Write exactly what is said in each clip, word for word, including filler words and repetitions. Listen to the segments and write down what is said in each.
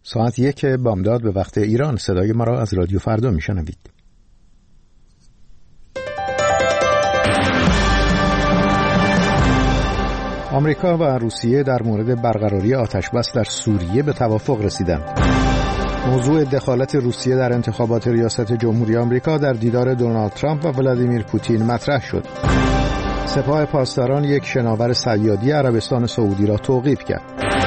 ساعت یک بامداد به وقت ایران. صدای ما را از رادیو فردا میشنوید. آمریکا و روسیه در مورد برقراری آتشبس در سوریه به توافق رسیدند. موضوع دخالت روسیه در انتخابات ریاست جمهوری آمریکا در دیدار دونالد ترامپ و ولادیمیر پوتین مطرح شد. سپاه پاسداران یک شناور صیادی عربستان سعودی را توقیف کرد.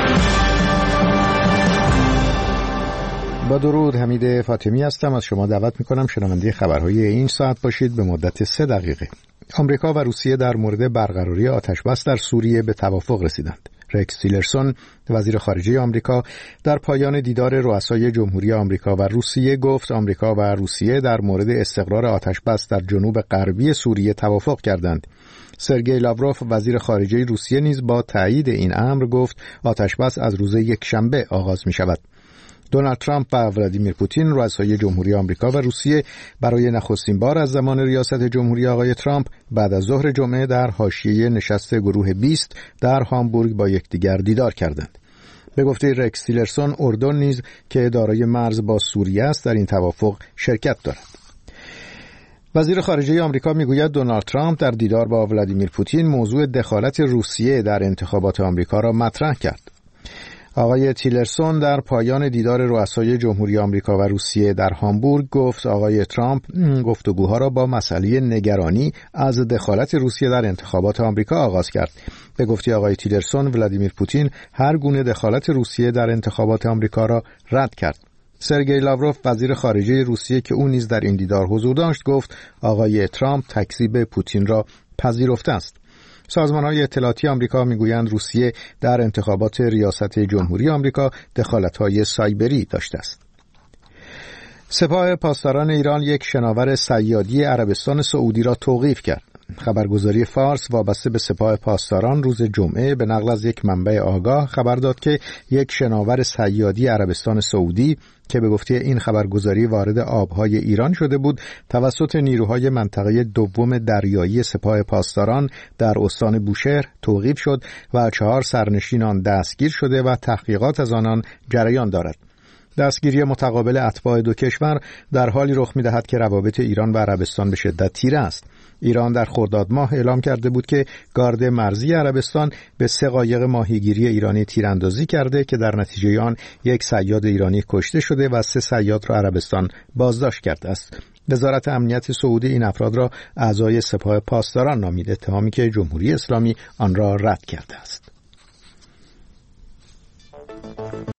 با درود، حمید فاطمی هستم. از شما دعوت میکنم شنونده خبرهای این ساعت باشید به مدت سه دقیقه. آمریکا و روسیه در مورد برقراری آتشبس در سوریه به توافق رسیدند. رکس تیلرسون وزیر خارجه آمریکا در پایان دیدار رؤسای جمهوری آمریکا و روسیه گفت آمریکا و روسیه در مورد استقرار آتشبس در جنوب غربی سوریه توافق کردند. سرگئی لاوروف وزیر خارجه روسیه نیز با تایید این امر گفت آتشبس از روز یکشنبه آغاز می شود. دونالد ترامپ و ولادیمیر پوتین رؤسای جمهوری آمریکا و روسیه برای نخستین بار از زمان ریاست جمهوری آقای ترامپ بعد از ظهر جمعه در حاشیه نشست گروه بیست در هامبورگ با یکدیگر دیدار کردند. به گفته رکس تیلرسون، اردن نیز که دارای مرز با سوریه است در این توافق شرکت دارد. وزیر خارجه آمریکا میگوید دونالد ترامپ در دیدار با ولادیمیر پوتین موضوع دخالت روسیه در انتخابات آمریکا را مطرح کرد. آقای تیلرسون در پایان دیدار رؤسای جمهوری آمریکا و روسیه در هامبورگ گفت آقای ترامپ گفتگوها را با مسئله نگرانی از دخالت روسیه در انتخابات آمریکا آغاز کرد. به گفته آقای تیلرسون، ولادیمیر پوتین هر گونه دخالت روسیه در انتخابات آمریکا را رد کرد. سرگئی لاوروف وزیر خارجه روسیه که او نیز در این دیدار حضور داشت گفت آقای ترامپ تکذیب پوتین را پذیرفته است. سازمان‌های اطلاعاتی آمریکا میگویند روسیه در انتخابات ریاست جمهوری آمریکا دخالت‌های سایبری داشته است. سپاه پاسداران ایران یک شناور صیادی عربستان سعودی را توقیف کرد. خبرگزاری فارس وابسته به سپاه پاسداران روز جمعه به نقل از یک منبع آگاه خبر داد که یک شناور صیادی عربستان سعودی که به گفته این خبرگزاری وارد آبهای ایران شده بود توسط نیروهای منطقه دوم دریایی سپاه پاسداران در استان بوشهر توقیف شد و چهار سرنشین آن دستگیر شده و تحقیقات از آنان جریان دارد. دستگیری متقابل اتباع دو کشور در حالی رخ می‌دهد که روابط ایران و عربستان به شدت تیره است. ایران در خرداد ماه اعلام کرده بود که گارد مرزی عربستان به سه قایق ماهیگیری ایرانی تیراندازی کرده که در نتیجه آن یک صیاد ایرانی کشته شده و سه صیاد را عربستان بازداشت کرده است. وزارت امنیت سعودی این افراد را اعضای سپاه پاسداران نامید، اتهامی که جمهوری اسلامی آن را رد کرده است.